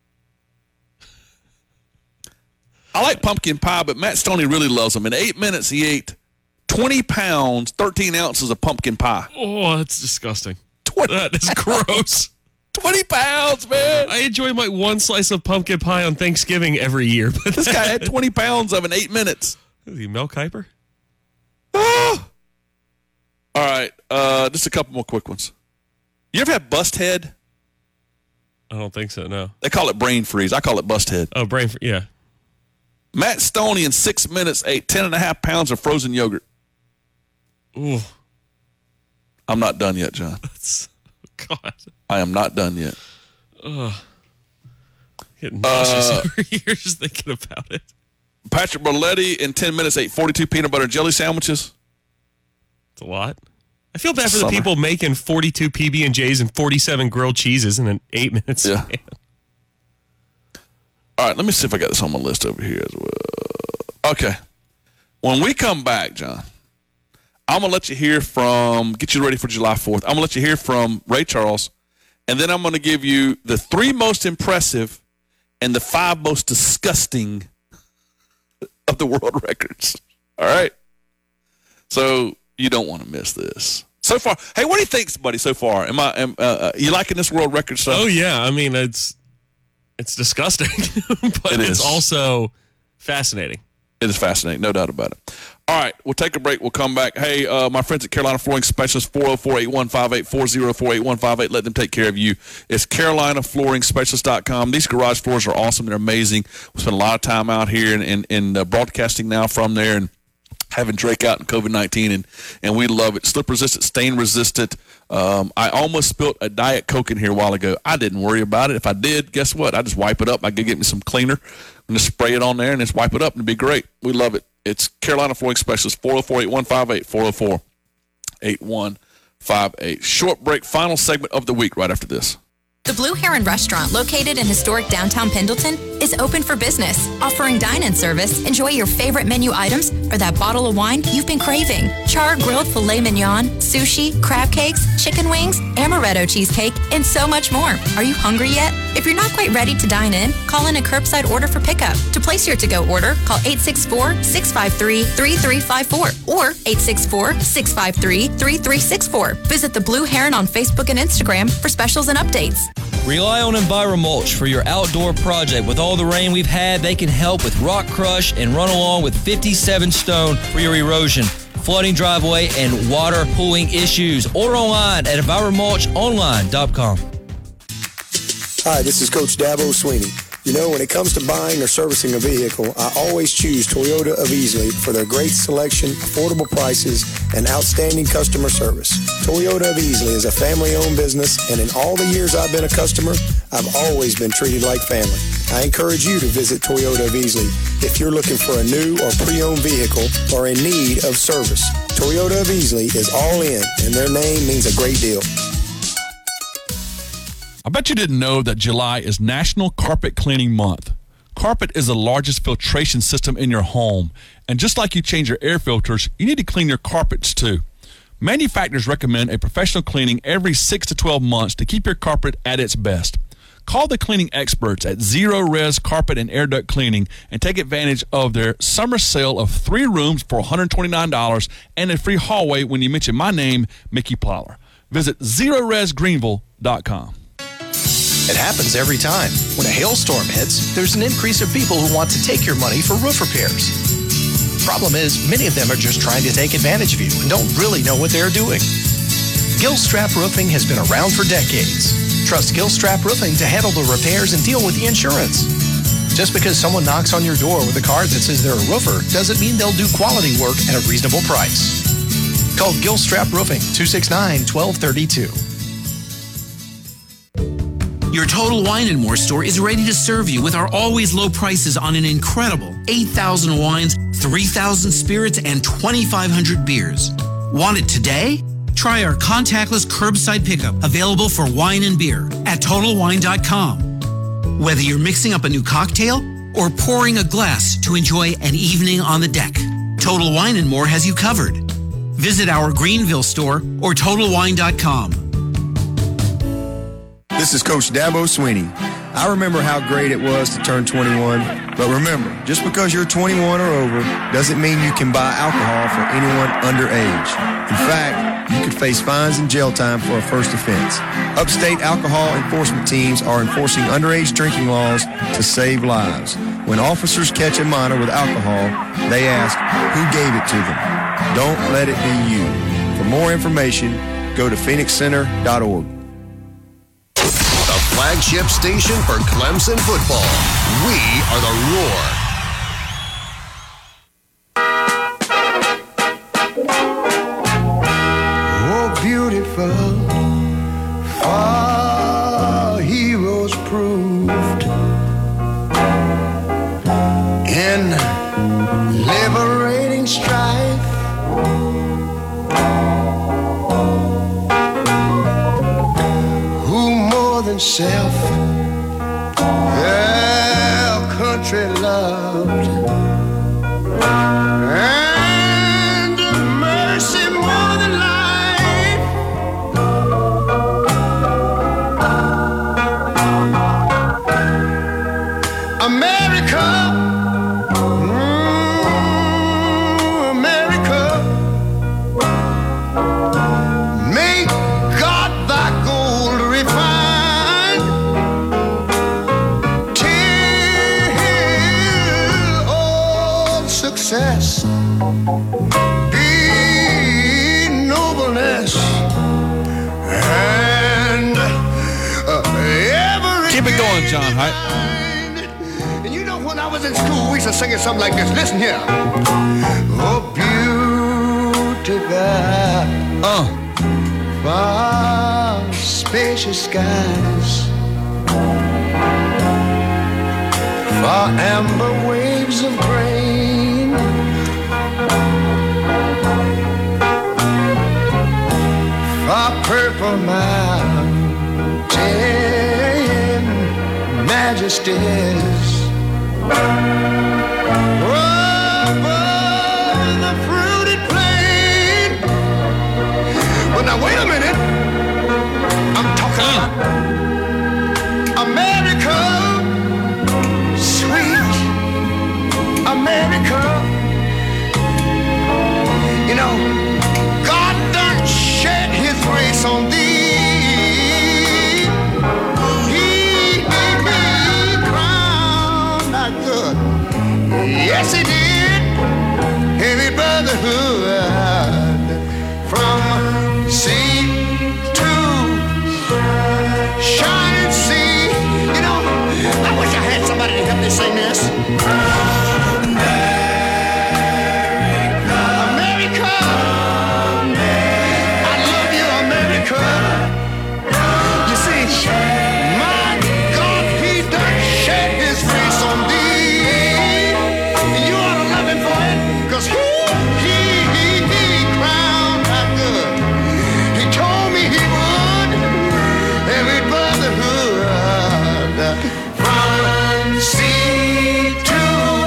I like pumpkin pie, but Matt Stoney really loves them. In 8 minutes, he ate 20 pounds, 13 ounces of pumpkin pie. Oh, that's disgusting. That is gross. 20 pounds, man. I enjoy my one slice of pumpkin pie on Thanksgiving every year. But this guy had 20 pounds of in 8 minutes. Is he Mel Kiper? Oh. All right, just a couple more quick ones. You ever have bust head? I don't think so, no. They call it brain freeze. I call it bust head. Oh, yeah. Matt Stoney in 6 minutes ate 10.5 pounds of frozen yogurt. Ooh. I'm not done yet, John. God. I am not done yet. Getting nauseous over here just thinking about it. Patrick Berletti in 10 minutes ate 42 peanut butter and jelly sandwiches. It's a lot. I feel bad for the people making 42 PB&Js and 47 grilled cheeses in an 8 minute span. Yeah. All right, let me see if I got this on my list over here as well. Okay. When we come back, John, I'm going to let you hear get you ready for July 4th. I'm going to let you hear from Ray Charles, and then I'm going to give you the 3 most impressive and the 5 most disgusting of the world records. All right? So you don't want to miss this. So far, hey, what do you think, buddy, so far? You liking this world record stuff? Oh, yeah. I mean, it's disgusting, but it's also fascinating. It is fascinating, no doubt about it. All right, we'll take a break. We'll come back. Hey, my friends at Carolina Flooring Specialists, 404-8158, 404-8158. Let them take care of you. It's carolinaflooringsspecialist.com. These garage floors are awesome. They're amazing. We spend a lot of time out here in broadcasting now from there and having Drake out in COVID-19, and we love it. Slip-resistant, stain-resistant. I almost spilt a Diet Coke in here a while ago. I didn't worry about it. If I did, guess what? I just wipe it up. I could get me some cleaner and just spray it on there and just wipe it up, and it'd be great. We love it. It's Carolina Flooring Specialist, 404-8158, 404-8158. Short break, final segment of the week right after this. The Blue Heron Restaurant, located in historic downtown Pendleton, is open for business, offering dine-in service. Enjoy your favorite menu items or that bottle of wine you've been craving. Charred grilled filet mignon, sushi, crab cakes, chicken wings, amaretto cheesecake, and so much more. Are you hungry yet? If you're not quite ready to dine in, call in a curbside order for pickup. To place your to-go order, call 864-653-3354 or 864-653-3364. Visit the Blue Heron on Facebook and Instagram for specials and updates. Rely on EnviroMulch for your outdoor project. With all the rain we've had, they can help with rock crush and run along with 57 Stone for your erosion, flooding driveway, and water pooling issues. Order online at EnviroMulchOnline.com. Hi, this is Coach Dabo Sweeney. You know, when it comes to buying or servicing a vehicle, I always choose Toyota of Easley for their great selection, affordable prices, and outstanding customer service. Toyota of Easley is a family-owned business, and in all the years I've been a customer, I've always been treated like family. I encourage you to visit Toyota of Easley if you're looking for a new or pre-owned vehicle or in need of service. Toyota of Easley is all in, and their name means a great deal. I bet you didn't know that July is National Carpet Cleaning Month. Carpet is the largest filtration system in your home, and just like you change your air filters, you need to clean your carpets too. Manufacturers recommend a professional cleaning every 6 to 12 months to keep your carpet at its best. Call the cleaning experts at Zero Res Carpet and Air Duct Cleaning and take advantage of their summer sale of 3 rooms for $129 and a free hallway when you mention my name, Mickey Plyler. Visit ZeroResGreenville.com. It happens every time. When a hailstorm hits, there's an increase of people who want to take your money for roof repairs. Problem is, many of them are just trying to take advantage of you and don't really know what they're doing. Gilstrap Roofing has been around for decades. Trust Gilstrap Roofing to handle the repairs and deal with the insurance. Just because someone knocks on your door with a card that says they're a roofer doesn't mean they'll do quality work at a reasonable price. Call Gilstrap Roofing, 269-1232. Your Total Wine & More store is ready to serve you with our always low prices on an incredible 8,000 wines, 3,000 spirits, and 2,500 beers. Want it today? Try our contactless curbside pickup available for wine and beer at TotalWine.com. Whether you're mixing up a new cocktail or pouring a glass to enjoy an evening on the deck, Total Wine & More has you covered. Visit our Greenville store or TotalWine.com. This is Coach Dabo Sweeney. I remember how great it was to turn 21, but remember, just because you're 21 or over doesn't mean you can buy alcohol for anyone underage. In fact, you could face fines and jail time for a first offense. Upstate alcohol enforcement teams are enforcing underage drinking laws to save lives. When officers catch a minor with alcohol, they ask, who gave it to them? Don't let it be you. For more information, go to phoenixcenter.org. Flagship station for Clemson football. We are the Roar. Oh, beautiful, far heroes proved in liberating strife. Self, their country loved, and mercy more than life. America, America, make God thy gold refine. Success, be nobleness, and every keep it going, John Hite. And you know, when I was in school, we used to sing something like this. Listen here. Oh, beautiful, far spacious skies, far amber waves of grain, far purple mountain majesties, the fruited plain. But now wait a minute. I'm talking about America, sweet America. You know, God done shed his grace on thee. He gave me crown not good. Yes, he did. Heavy brotherhood from sea to shining sea. You know, I wish I had somebody to help me sing this. America, I love you, America. You see, my God, he done shed his face on thee. And you ought to love him for it, 'cause he crowned my good. He told me he would. Every brotherhood from sea to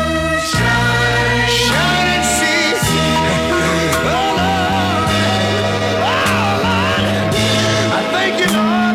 shining sea. Oh, Lord. I thank you, Lord.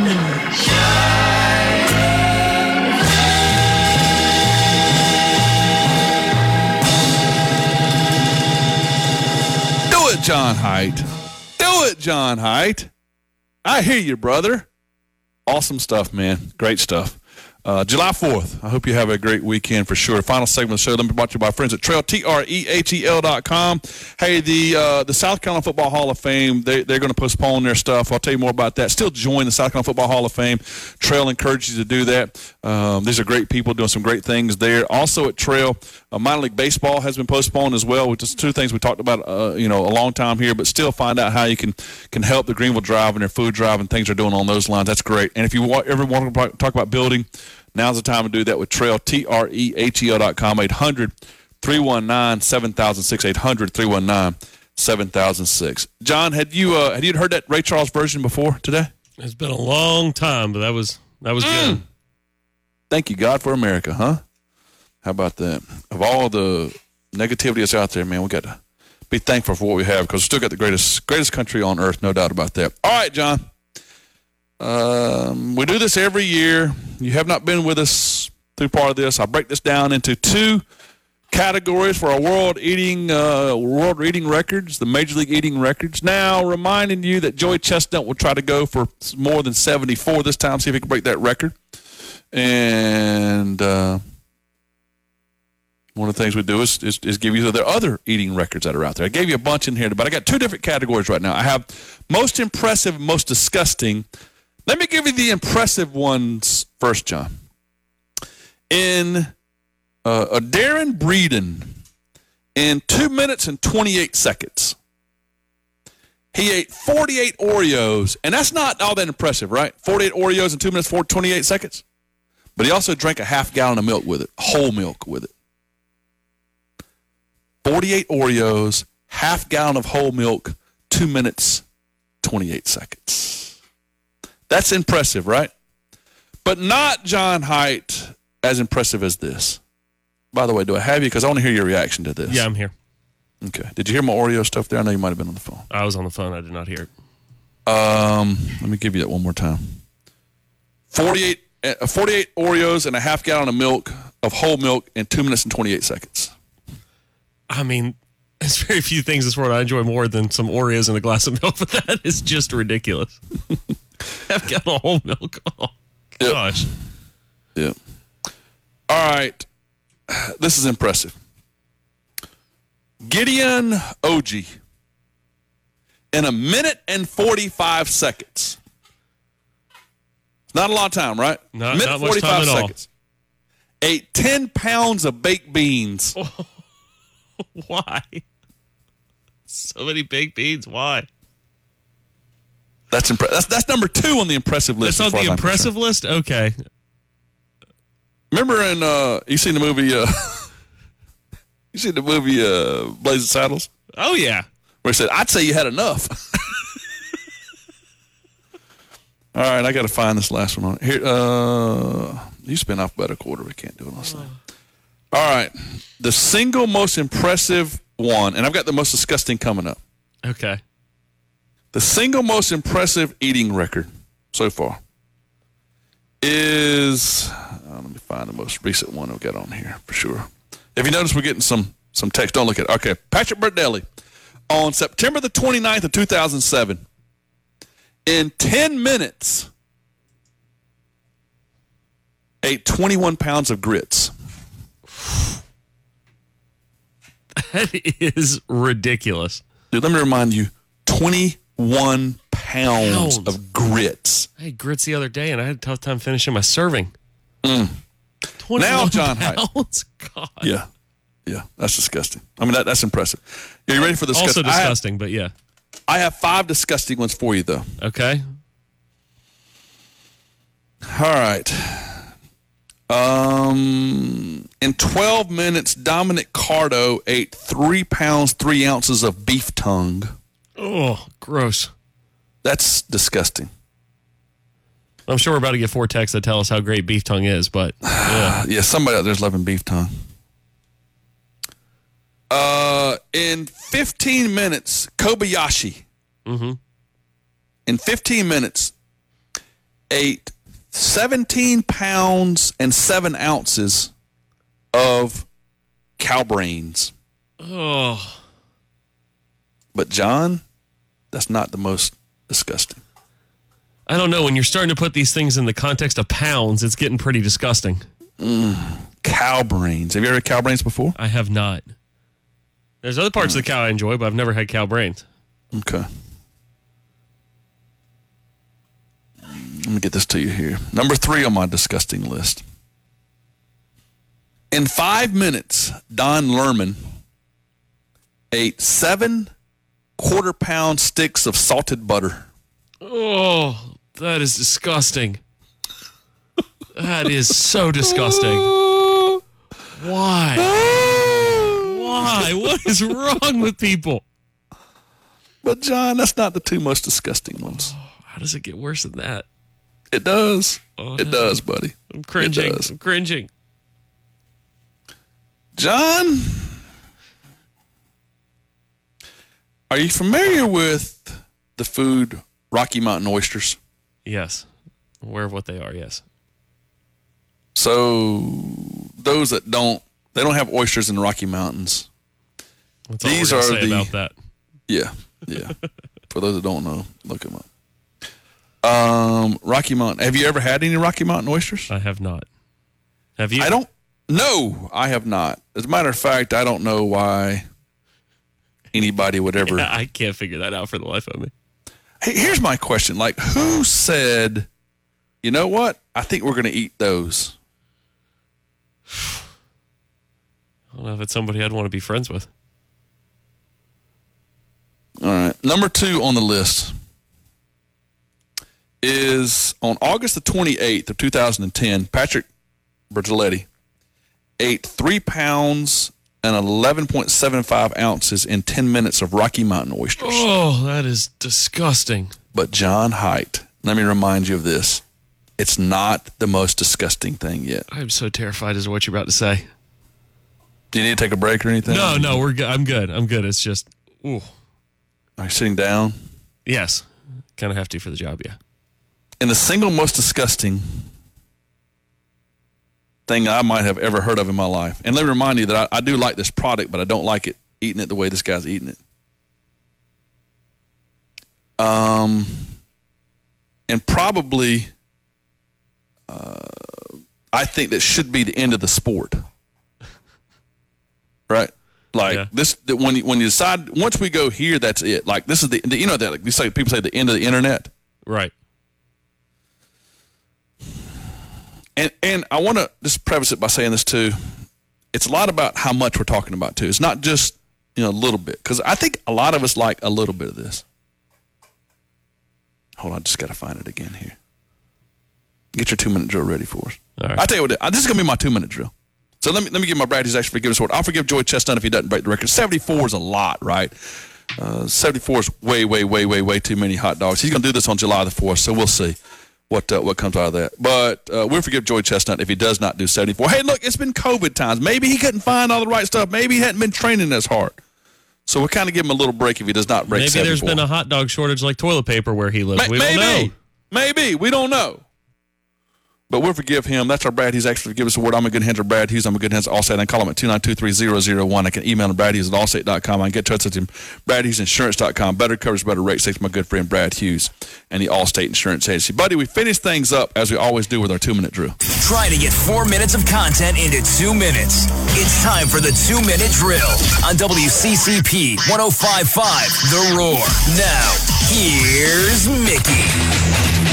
Do it, John Height. Do it, John Height. I hear you, brother. Awesome stuff, man. Great stuff. July 4th. I hope you have a great weekend for sure. Final segment of the show. Let me brought to you by our friends at Trail, TREHEL.com. Hey, the South Carolina Football Hall of Fame, they're going to postpone their stuff. I'll tell you more about that. Still join the South Carolina Football Hall of Fame. Trail encourages you to do that. These are great people doing some great things there. Also at Trail, minor league baseball has been postponed as well, which is two things we talked about a long time here, but still find out how you can help the Greenville Drive and their food drive and things they're doing on those lines. That's great. And if you ever want to talk about building, now's the time to do that with Trail, TREHEL.com, 800-319-7006, 800-319-7006. John, had you heard that Ray Charles version before today? It's been a long time, but that was good. Thank you, God, for America, huh? How about that? Of all the negativity that's out there, man, we got to be thankful for what we have, because we still got the greatest country on earth, no doubt about that. All right, John. We do this every year. You have not been with us through part of this. I break this down into two categories for our world eating records, the Major League eating records. Now, reminding you that Joey Chestnut will try to go for more than 74 this time, see if he can break that record. And one of the things we do is give you the other eating records that are out there. I gave you a bunch in here, but I got two different categories right now. I have most impressive, most disgusting. Let me give you the impressive ones first, John. In Darren Breeden, in 2 minutes and 28 seconds, he ate 48 Oreos, and that's not all that impressive, right? 48 Oreos in 2 minutes, 28 seconds. But he also drank a half gallon of milk with it, whole milk with it. 48 Oreos, half gallon of whole milk, 2 minutes, 28 seconds. That's impressive, right? But not, John Height, as impressive as this. By the way, do I have you? Because I want to hear your reaction to this. Yeah, I'm here. Okay. Did you hear my Oreo stuff there? I know you might have been on the phone. I was on the phone. I did not hear it. Let me give you that one more time. 48 Oreos and a half gallon of milk, of whole milk, in 2 minutes and 28 seconds. I mean, there's very few things in this world I enjoy more than some Oreos and a glass of milk, but that is just ridiculous. Half gallon of whole milk. Oh, gosh. Yeah. All right. This is impressive. Gideon Oji, in 1 minute and 45 seconds. Not a lot of time, right? Not much time at all. Ate 10 pounds of baked beans. Why? So many baked beans. Why? That's That's number 2 on the impressive list. That's on the impressive list? Okay. Remember in you seen the movie Blazing Saddles? Oh yeah. Where he said, "I'd say you had enough." All right, I got to find this last one on here. You spin alphabetical order. We can't do it last time. All right. The single most impressive one, and I've got the most disgusting coming up. Okay. The single most impressive eating record so far is, let me find the most recent one I've got on here for sure. If you notice, we're getting some text. Don't look at it. Okay. Patrick Birdelli, on September the 29th of 2007, in 10 minutes, ate 21 pounds of grits. That is ridiculous. Dude, let me remind you, 21 pounds of grits. I ate grits the other day, and I had a tough time finishing my serving. 21 now, John pounds? God. Yeah, that's disgusting. I mean, that's impressive. Are you ready for the disgusting? Also disgusting, but yeah. I have 5 disgusting ones for you, though. Okay. All right. In 12 minutes, Dominic Cardo ate 3 pounds, 3 ounces of beef tongue. Oh, gross. That's disgusting. I'm sure we're about to get 4 texts that tell us how great beef tongue is, but yeah. Yeah, somebody out there's loving beef tongue. In 15 minutes, Kobayashi. Mm-hmm. In 15 minutes, ate 17 pounds and 7 ounces of cow brains. Oh. But, John, that's not the most disgusting. I don't know. When you're starting to put these things in the context of pounds, it's getting pretty disgusting. Cow brains. Have you ever had cow brains before? I have not. There's other parts of the cow I enjoy, but I've never had cow brains. Okay. Let me get this to you here. Number 3 on my disgusting list. In 5 minutes, Don Lerman ate 7 quarter-pound sticks of salted butter. Oh, that is disgusting. That is so disgusting. Why? Why? What is wrong with people? But, John, that's not the 2 most disgusting ones. How does it get worse than that? It does. Oh, it does, buddy. I'm cringing. It does. I'm cringing. John, are you familiar with the food Rocky Mountain oysters? Yes. I'm aware of what they are, yes. So those that don't have oysters in the Rocky Mountains. That's all we're gonna say about that. Yeah. For those that don't know, look them up. Rocky Mountain. Have you ever had any Rocky Mountain oysters? I have not. Have you? No, I have not. As a matter of fact, I don't know why anybody would ever. Yeah, I can't figure that out for the life of me. Hey, here's my question. Like, who said, you know what? I think we're going to eat those. I don't know if it's somebody I'd want to be friends with. All right. Number 2 on the list is on August the 28th of 2010, Patrick Bertoletti ate 3 pounds and 11.75 ounces in 10 minutes of Rocky Mountain oysters. Oh, that is disgusting. But John Haidt, let me remind you of this. It's not the most disgusting thing yet. I'm so terrified as to what you're about to say. Do you need to take a break or anything? No, we're good. I'm good. It's just, ooh. Are you sitting down? Yes. Kind of have to for the job, yeah. And the single most disgusting thing I might have ever heard of in my life. And let me remind you that I do like this product, but I don't like it eating it the way this guy's eating it. And probably, I think that should be the end of the sport. Right? Like when you decide, once we go here, that's it. Like this is the you know that like people say the end of the internet. Right. And I want to just preface it by saying this too. It's a lot about how much we're talking about too. It's not just, a little bit. Because I think a lot of us like a little bit of this. Hold on, I just got to find it again here. Get your 2-minute drill ready for us. All right. I'll tell you what, this is going to be my 2-minute drill. So let me give my Brad his extra forgiveness award. I'll forgive Joey Chestnut if he doesn't break the record. 74 is a lot, right? 74 is way, way, way, way, way too many hot dogs. He's going to do this on July the 4th, so we'll see. what comes out of that. But we'll forgive Joey Chestnut if he does not do 74. Hey, look, it's been COVID times. Maybe he couldn't find all the right stuff. Maybe he hadn't been training as hard. So we'll kind of give him a little break if he does not break 74. Maybe there's been a hot dog shortage like toilet paper where he lives. We don't know. Maybe. We don't know. But we'll forgive him. That's our Brad Hughes. Actually, give us a word. I'm a good hands. Brad Hughes. I'm a good hands. Allstate. And call him at 292-3001. I can email him bradhughes@allstate.com. I can get in touch with him. bradhughesinsurance.com. Better coverage, better rates. Thanks to my good friend Brad Hughes and the Allstate Insurance Agency. Buddy, we finish things up as we always do with our 2-minute drill. Try to get 4 minutes of content into 2 minutes. It's time for the 2-minute drill on WCCP 105.5 The Roar. Now, here's Mickey.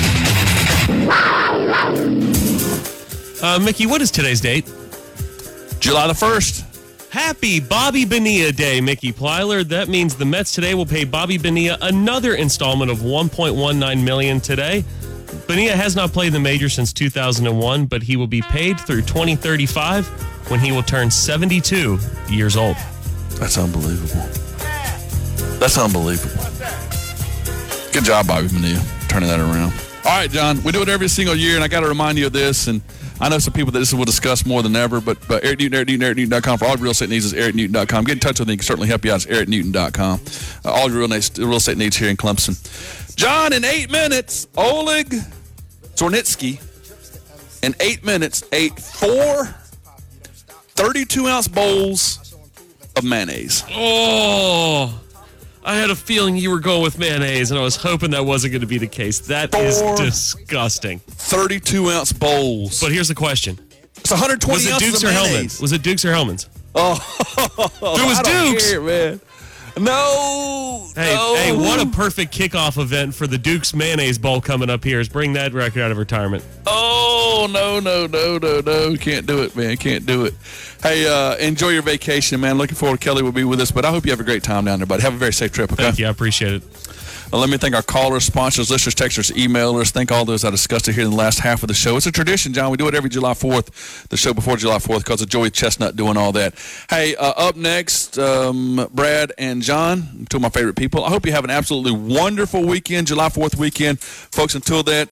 Mickey, what is today's date? July the 1st. Happy Bobby Bonilla Day, Mickey Plyler. That means the Mets today will pay Bobby Bonilla another installment of $1.19 million today. Bonilla has not played in the major since 2001, but he will be paid through 2035 when he will turn 72 years old. That's unbelievable. That's unbelievable. Good job, Bobby Bonilla, turning that around. All right, John, we do it every single year, and I got to remind you of this, and I know some people that this will discuss more than ever, but Eric Newton, EricNewton.com. For all your real estate needs is EricNewton.com. Get in touch with me. He can certainly help you out. It's EricNewton.com. All your real estate needs here in Clemson. John, in 8 minutes, Oleg Zornitsky, in 8 minutes, ate 4 32-ounce bowls of mayonnaise. Oh, I had a feeling you were going with mayonnaise, and I was hoping that wasn't going to be the case. That is disgusting. 32-ounce bowls. But here's the question. It's 120 ounces of mayonnaise. Was it Dukes or Hellman's? Oh. It was Dukes. Care, man. No. Hey, what a perfect kickoff event for the Dukes Mayonnaise Bowl coming up here is bring that record out of retirement. Oh, no. Can't do it, man. Can't do it. Hey, enjoy your vacation, man. Looking forward. Kelly will be with us, but I hope you have a great time down there, buddy. Have a very safe trip, okay? Thank you. I appreciate it. Let me thank our callers, sponsors, listeners, texters, emailers. Thank all those I discussed it here in the last half of the show. It's a tradition, John. We do it every July 4th, the show before July 4th, because of Joey Chestnut doing all that. Hey, up next, Brad and John, two of my favorite people. I hope you have an absolutely wonderful weekend, July 4th weekend. Folks, until that,